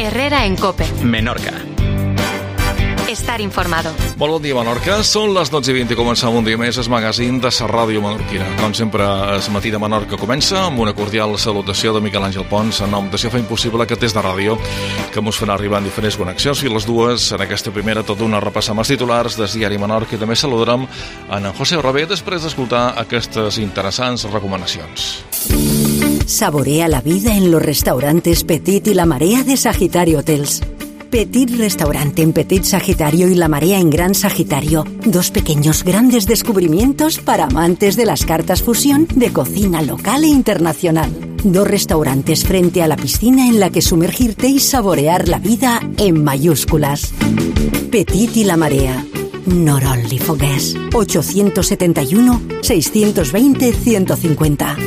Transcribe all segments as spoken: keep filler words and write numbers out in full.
Herrera en COPE. Menorca. Estar informado. Molt bon dia, Menorca. Són les dotze i vint i comença un dia més el magazín de la ràdio menorquina. Com sempre, el matí de Menorca comença amb una cordial salutació de Miquel Àngel Pons en nom de Si Fa Impossible, que des de ràdio, que mos farà arribar en diferents connexions, i les dues, en aquesta primera, tot una repassam els titulars del diari Menorca, i també saludarem en José Robé després d'escoltar aquestes interessants recomanacions. Saborea la vida en los restaurantes Petit y La Marea de Sagitario Hotels. Petit Restaurante en Petit Sagitario y La Marea en Gran Sagitario. Dos pequeños grandes descubrimientos para amantes de las cartas fusión de cocina local e internacional. Dos restaurantes frente a la piscina en la que sumergirte y saborear la vida en mayúsculas. Petit y La Marea. Not only for guests. ocho siete uno, seis dos cero, uno cincuenta.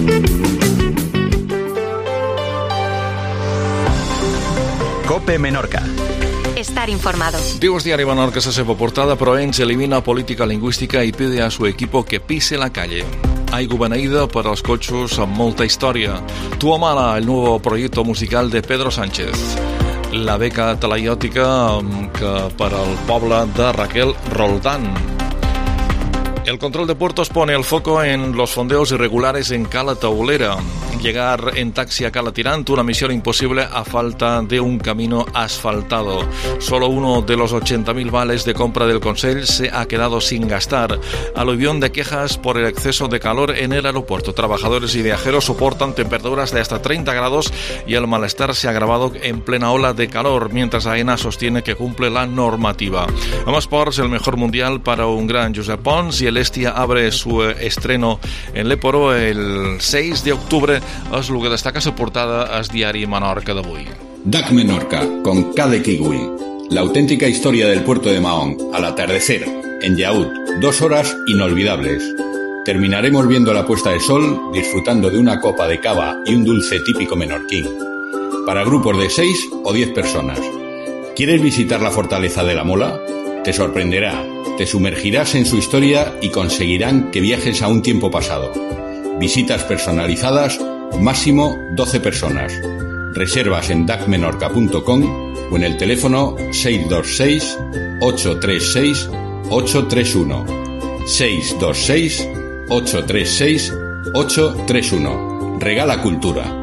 COPE Menorca. Estar informado. Diu el diari Menorca a la seva portada: Proenç elimina política lingüística y pide a su equipo que pise la calle. Aigua beneïda per als cotxos amb molta història. Tu Amala, el nuevo proyecto musical de Pedro Sánchez. La beca talaiòtica que per al poble de Raquel Roldán. El control de puertos pone el foco en los fondeos irregulares en Cala Taulera. Llegar en taxi a Cala Tirant, una misión imposible a falta de un camino asfaltado. Solo uno de los ochenta mil vales de compra del Consell se ha quedado sin gastar. Aluvión de quejas por el exceso de calor en el aeropuerto. Trabajadores y viajeros soportan temperaturas de hasta treinta grados y el malestar se ha agravado en plena ola de calor, mientras AENA sostiene que cumple la normativa. En esports, el mejor mundial para un gran Josep Pons, y el Estia abre su estreno en l'Eporo el seis de octubre. És el que destaca la portada al diari Menorca d'avui. D A C Menorca, con K de Kiwi. La auténtica historia del puerto de Mahón, al atardecer, en Yaúd, dos horas inolvidables. Terminaremos viendo la puesta de sol, disfrutando de una copa de cava y un dulce típico menorquín. Para grupos de seis o diez personas. ¿Quieres visitar la fortaleza de la Mola? Te sorprenderá, te sumergirás en su historia y conseguirán que viajes a un tiempo pasado. Visitas personalizadas, máximo doce personas. Reservas en d a c menorca punto com o en el teléfono seis dos seis, ocho tres seis, ocho tres uno. seis dos seis, ocho tres seis, ocho tres uno. Regala cultura.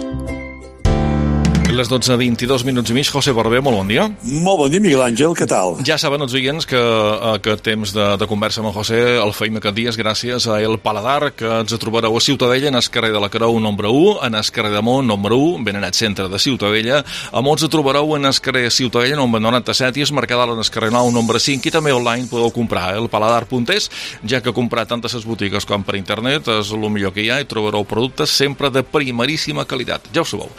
Les dotze, vint-i-dos minuts i mig. José Barbé, molt bon dia. Molt bon dia, Miguel Àngel, què tal? Ja saben els oients que aquest temps de, de conversa amb el José el feim aquest dia gràcies a El Paladar, que ens trobareu a Ciutadella, en el carrer de la Creu, nombre u, en el carrer de Mont, nombre u, ben anat centre de Ciutadella. A Mots trobareu en el carrer Ciutadella, nombre noranta-set, i es Mercadal en el carrer nou, nombre cinc, i també online podeu comprar el paladar punt es, ja que comprar tant a les botigues com per internet és el millor que hi ha, i trobareu productes sempre de primeríssima qualitat. Ja ho sabeu.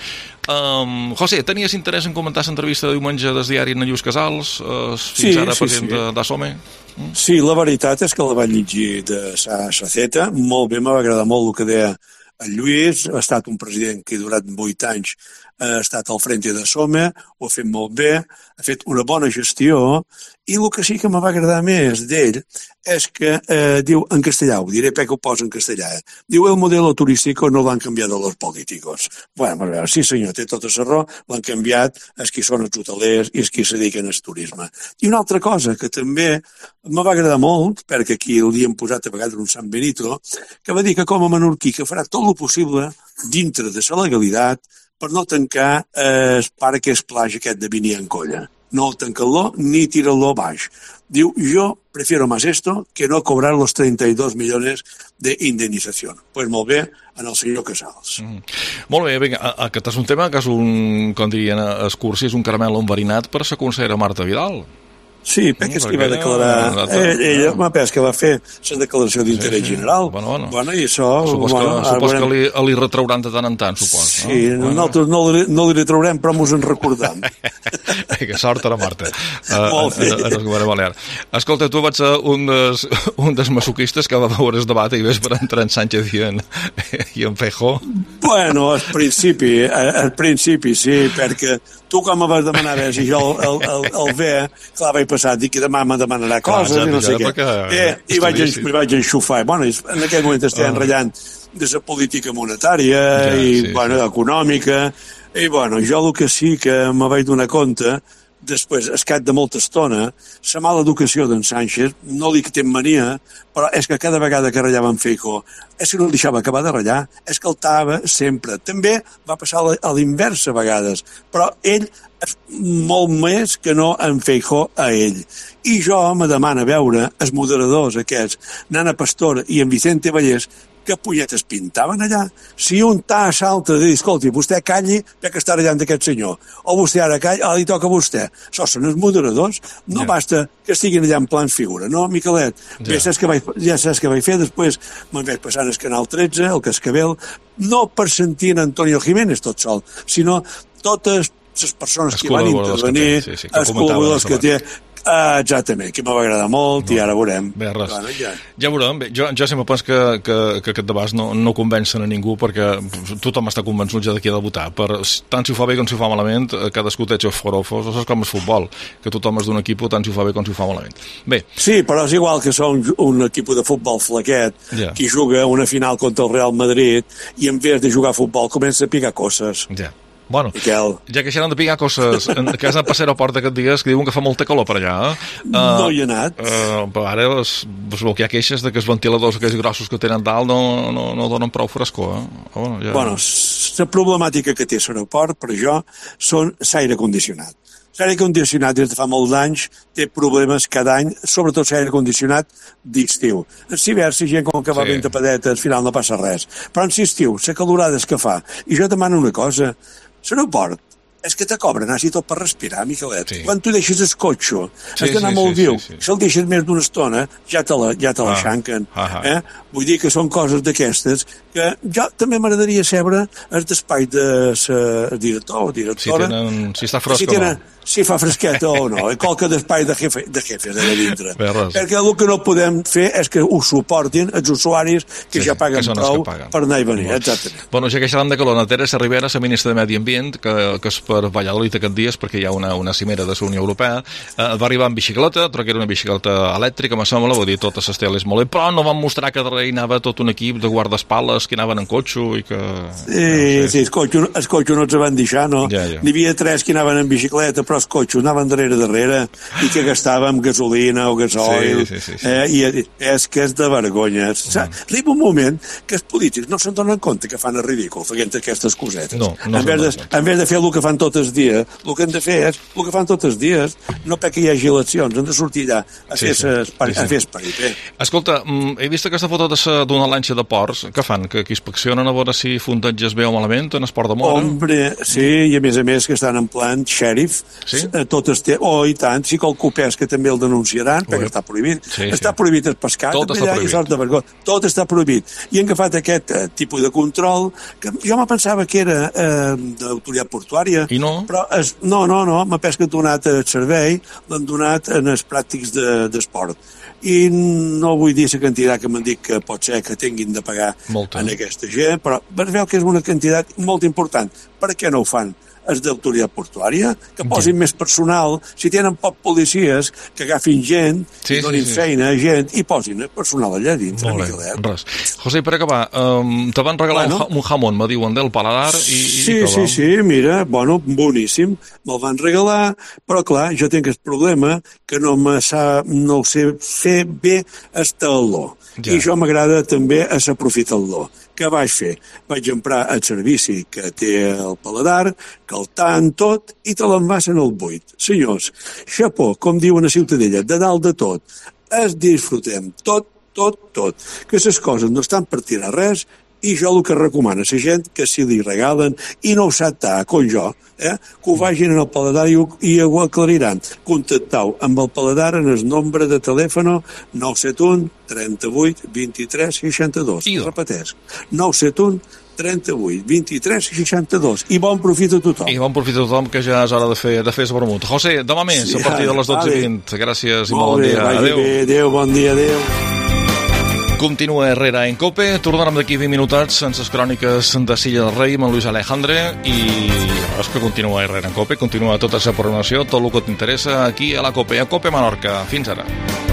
Um, José, tenies interès en comentar l'entrevista de diumenge del diari en Lluís Casals, uh, fins sí, ara sí, president sí. d'Asome? Mm? Sí, la veritat és que la vaig llegir de sa Saceta, molt bé, m'ha agradat molt el que deia el Lluís. Ha estat un president que durant vuit anys ha estat al frente d'Asome, ho ha fet molt bé, ha fet una bona gestió, i el que sí que m'ha agradar més d'ell és que eh, diu en castellà, ho diré perquè ho posa en castellà, eh? Diu el modelo turístico no l'han canviat los políticos. Bueno, a veure, sí senyor, té tota la raó, l'han canviat els qui són els hotelers i els qui se dediquen al turisme. I una altra cosa que també me va agradar molt, perquè aquí li hem posat a vegades un San Benito, que va dir que com a menorquí que farà tot el possible dintre de la legalitat per no tancar eh, el parc esplage aquest de Biniancolla. No tancar-lo ni tirar-lo baix. Diu, yo prefiero más esto que no cobrar los treinta y dos millones de indemnización. Pues molt bé, en el senyor Casals. Mm. Molt bé, vinga, aquest és un tema que és un, com dirien els cursis, és un caramel enverinat per la consellera Marta Vidal. Sí, perquè és que va declarar... Eh, ella m'ha pens que va fer la declaració d'interès sí, sí. general. Bueno, bueno. bueno, i això... Supos bueno, que, supos que li, li retrauran de tant en tant, supos. Sí, no? nosaltres no, no, no li retraurem, però mos en recordam. Que sort a la Marta, uh, en, en el govern balear. Escolta, tu vaig ser un dels, un dels masoquistes que va veure el debat i ves per entrar en Sánchez i en, i en Feijóo. Bueno, al principi, al principi sí, perquè tu com me vas demanar res i jo el, el, el, el ve, clar, vaig passar, dic que demà me demanarà coses clar, i no sé què. Eh, I vaig, sí. vaig enxufar. Bueno, en aquell moment estem oh. enratllant de la política monetària ja, i, sí, bueno, sí. econòmica. I bueno, jo el que sí que me vaig donar compte, després, escat de molta estona, la mala educació d'en Sánchez, no li té mania, però és que cada vegada que ratllava en Feijóo, és que no el deixava acabar de ratllar, és que el tava sempre. També va passar a l'inversa a vegades, però ell és molt més que no en Feijóo a ell. I jo me demana veure els moderadors aquests, Nana Pastor i en Vicente Vallès, que punyetes pintaven allà. Si un ta salta de dir, escolti, vostè calli perquè està ratllant d'aquest senyor, o vostè ara calla, ara li toca a vostè. Això són els moderadors, no ja. Basta que estiguin allà en plan figura, no, Miquelet? Ja, ja saps què vaig, ja saps què vaig fer, després me'n vaig passant al Canal tretze, el Cascabel, no per sentir en Antonio Jiménez tot sol, sinó totes les persones que van intervenir, que té, sí, sí, els col·laboradors que té. Ah, exactament, que m'ha agradat molt no. I ara veurem. Bé, res. Bueno, ja. ja veurem. Bé, jo, jo sempre penso que, que, que aquest debat no, no convencen a ningú perquè tothom està convençut ja de qui ha de votar. Per, tant si ho fa bé com si ho fa malament, cadascú té els forofos, això és com el futbol, que tothom és d'un equip tant si ho fa bé com si ho fa malament. Bé. Sí, però és igual que són un equip de futbol flaquet ja. Que juga una final contra el Real Madrid i en vez de jugar a futbol comença a picar coses. Ja. Bueno, Miquel. Ja que xeran de picar coses, que has anat a passejar al port aquests dies, que diuen que fa molta calor per allà. Eh? No hi he anat. Uh, però ara es, es veu que hi ha queixes de que els ventiladors aquells grossos que tenen dalt no, no, no donen prou frescor. Eh? Oh, ja. Bueno, la problemàtica que té l'aeroport, per jo, són l'aire condicionat. L'aire condicionat des de fa molts anys té problemes cada any, sobretot l'aire condicionat d'estiu. En l'hivern, si gent com que va sí. Ben tapadeta, al final no passa res. Però en l'estiu, la calorada que fa. I jo demano una cosa, l'aeroport és que te cobren així tot per respirar, Miquelet. Sí. Quan tu deixes el cotxe, sí, has d'anar sí, molt sí, viu. Sí, sí. Si el deixes més d'una estona, ja te la, ja te la ah, xanquen. Ah, ah. Eh? Vull dir que són coses d'aquestes que jo també m'agradaria saber el d'espai de la director o directora. Si, tenen, si està fresca si o no. Si fa fresqueta o no, i qualque d'espai de jefe, de jefes de dintre. Perquè el que no podem fer és que ho suportin els usuaris que sí, ja paguen que prou paguen. Per anar i venir, exactament. Bueno, ja que xerram de calor, Teresa Rivera, la ministra de Medi Ambient, que, que és per Valladolid aquests dies, perquè hi ha una, una cimera de la Unió Europea, eh, va arribar en bicicleta, però que era una bicicleta elèctrica, me sembla, vull dir, totes les teles molt bé, però no van mostrar que darrere hi anava tot un equip de guardaespaldes que anaven en cotxe i que... Sí, no sé. Sí, el cotxe, el cotxe no ens van deixar, no? Ja, ja. N'hi havia tres que anaven en bicicleta, però els cotxes anaven darrere darrere i que gastàvem gasolina o gasoil, sí, sí, sí, sí. Eh, i és que és de vergonya. Uh -huh. Arriba un moment que els polítics no se'n donen compte que fan el ridícul fent aquestes cosetes. No, no en, vez de, en vez de fer el que fan tots els dies, el que han de fer és el que fan tots els dies, no perquè hi hagi eleccions, han de sortir allà a fer, sí, sí. Sí, sí. A fer esperit. Escolta, he vist aquesta foto d'una lanxa de ports, què fan? Que, que inspeccionen a veure si fondatges bé o malament en esport de mora? Hombre, sí, i a més a més que estan en plan xèrif, sí? Totes té, oh, i tant, sí que el copès que també el denunciaran, perquè està prohibit. Sí, està sí. Prohibit el pescat, tot està prohibit. I de vergonya. Tot està prohibit. I han agafat aquest eh, tipus de control, que jo me pensava que era eh, d'autoritat portuària, i no? Però es, no, no, no, m'ha pes que han donat el servei, l'han donat en els pràctics d'esport. De, I no vull dir la quantitat que m'han dit que pot ser que tinguin de pagar Molta. En aquesta gent, però es veu que és una quantitat molt important. Per què no ho fan? És d'autoritat portuària, que posin ja. Més personal, si tenen poc policies, que agafin gent, sí, i donin sí, sí. Feina a gent, i posin el personal allà dintre. Molt bé, res. José, per acabar, um, te van regalar bueno. un jamón, me diuen, del paladar, i, i sí, sí, sí, mira, bueno, boníssim, me'l van regalar, però clar, jo tinc el problema que no, me sa, no ho sé fer bé hasta el lo. Ja. I això m'agrada també a s'aprofitar el lo. Què vaig fer? Vaig emprar el servici que té el paladar, que el tant tot, i te l'envasen al buit. Senyors, xapó, com diuen a Ciutadella, de dalt de tot, es disfrutem tot, tot, tot. Que les coses no estan per tirar res, i jo el que recomano a la gent que si li regalen i no ho sap tant com jo, eh, que ho vagin al paladar i ho, i ho aclariran. Contactau amb el paladar en el nombre de telèfon nou set u trenta-vuit vint-i-tres seixanta-dos. Repeteix, nou set u trenta-vuit vint-i-tres seixanta-dos. I bon profit a tothom. I bon profit a tothom, que ja és hora de fer, de fer el vermut. José, demà més, sí, a partir de les dotze i vint. Gràcies i molt bon dia. Adéu. Adéu, bon dia, adéu. Continua Herrera en Cope, tornarem d'aquí vint minutets sense les cròniques de Silla del Rei amb en Luis Alejandre i és que continua Herrera en Cope, continua tota la programació, tot el que t'interessa aquí a la Cope, a Cope Menorca. Fins ara.